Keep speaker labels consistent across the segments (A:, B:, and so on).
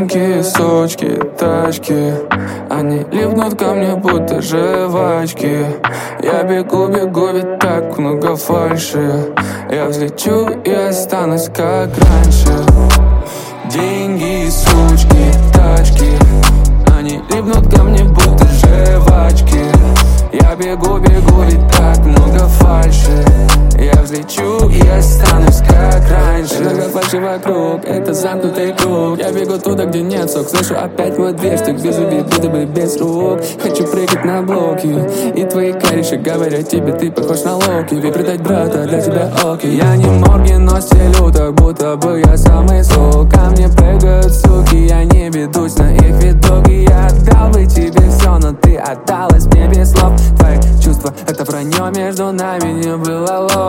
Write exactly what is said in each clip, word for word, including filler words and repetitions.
A: Маленькие сучки, тачки, они липнут ко мне, будто жвачки. Я бегу, бегу, ведь так много фальши. Я взлечу и останусь как раньше. Деньги, сучки, тачки, они липнут ко мне, будто жвачки. Я бегу, бегу, ведь так много фальши. Я взлечу и останусь как раньше.
B: Много фальши вокруг, это замкнутый круг. Я бегу туда, где нет сок. Слышу опять мой дверь, что вижу вид, будто бы без рук. Хочу прыгать на блоки, и твои кореши говорят тебе, ты похож на Локи. Ведь предать брата для тебя окей. Я не Морген, но стелю так, будто бы я самый сок. Ко мне прыгают суки, я не ведусь на их видоки. Я отдал бы тебе все, но ты отдалась мне без слов. Твои чувства — это вранье, между нами не было лов.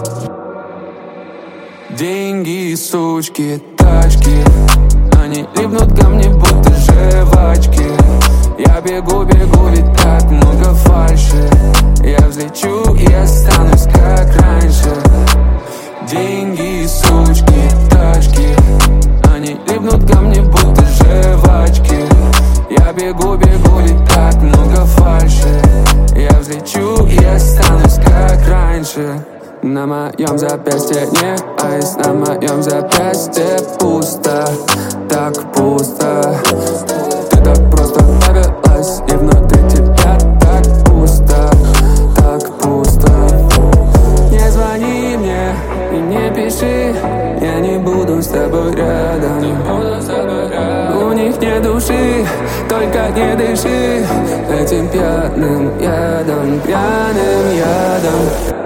A: Деньги, сучки, тачки, они липнут ко мне, будто жвачки. Я бегу, бегу, ведь так много фальши. Я взлечу и останусь как раньше. Деньги, сучки, тачки, они липнут ко мне, будто жвачки. Я бегу, бегу, ведь так много фальши. Я взлечу и останусь как раньше.
B: На моем запястье не айс, на моем запястье пусто, так пусто. Ты так просто повелась, и внутри тебя так пусто, так пусто. Не звони мне и не пиши, я не буду с тобой рядом. У них нет души, только не дыши этим пьяным ядом, пьяным ядом.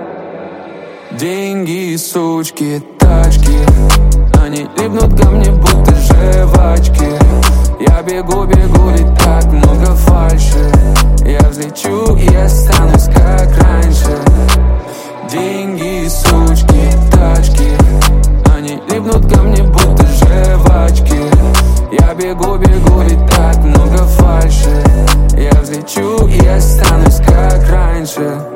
A: Деньги, сучки, тачки, они липнут ко мне, будто жвачки. Я бегу, бегу, ведь так много фальши. Я взлечу и останусь как раньше. Деньги, сучки, тачки, они липнут ко мне, будто жвачки. Я бегу, бегу, ведь так много фальши. Я взлечу и останусь как раньше.